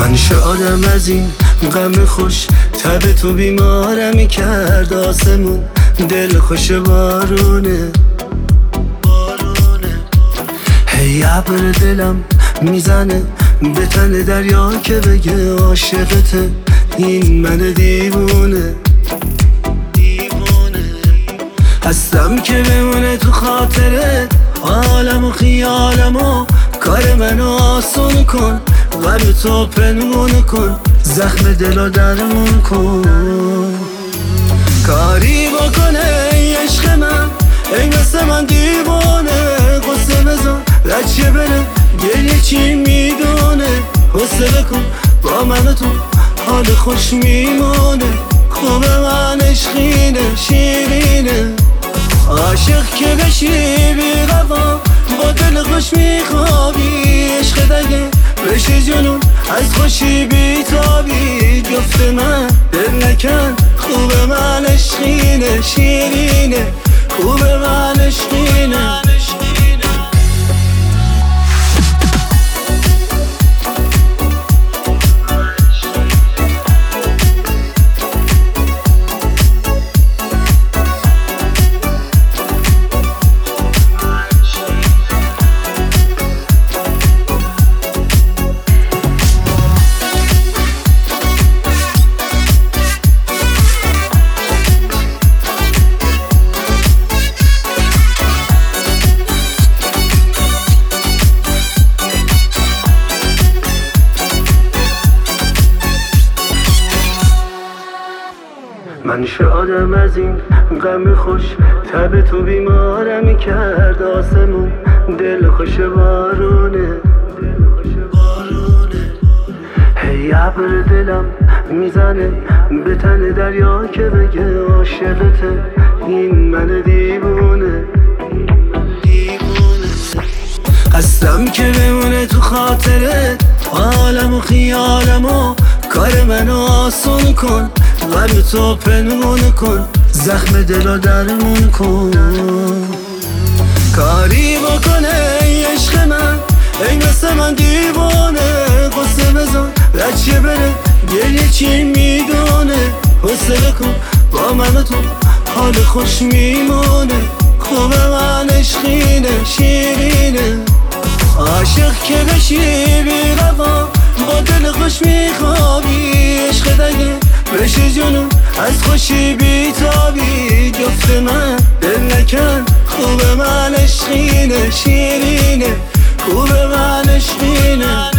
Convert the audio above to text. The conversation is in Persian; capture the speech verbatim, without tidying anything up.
من شادم از این غم خوش، تب تو بیمارمی کرد آسمون، دل خوش بارونه بارونه. هی ابر دلم میزنه به تن دریا که بگه عاشقته، این من دیوونه دیوونه. هستم که بمونه تو خاطرت عالم و خیالم و کار منو آسون کن، غم تو پنهون کن، زخم دلو درمون کن. کاری بکنه ای عشق من، ای مثل من دیوانه، قصه بزن رچه بره گریه چی میدونه. قصه بکن با من تو حال خوش میمونه، خوب من عشقینه شیرینه. عاشق که بشی بی‌وفا با دل خوش میخوابی، عشق دگه بشه جنون از خوشی بیتابی. جفت من دل نکن خوب من عشقینه شیرینه، خوب من عشقینه. من شادم از این غم خوش، تب تو بیمارمی کرد آسمون، دل خوش بارونه بارونه. هی ابر دلم میزنه به تن دریا که بگه عاشقته، این من دیوونه دیوونه. هستم که بمونه تو خاطرت عالم و خیالم و کار منو آسون کن، غم تو پنهون کن، زخم دلو درمون کن. کاری بکنه ای عشق من، ای مثل من دیوانه، قصه بزن رچه بره گریه چی میدونه. قصه بکن با من تو حال خوش میمونه، خوب من عشقینه شیرینه. عاشق که بشی بی‌وفا با دل خوش میخوابی، عشق دگه بشه جنون از خوشی بیتابی. جفت من دل نکن خوب من عشقینه شیرینه، خوب من عشقینه.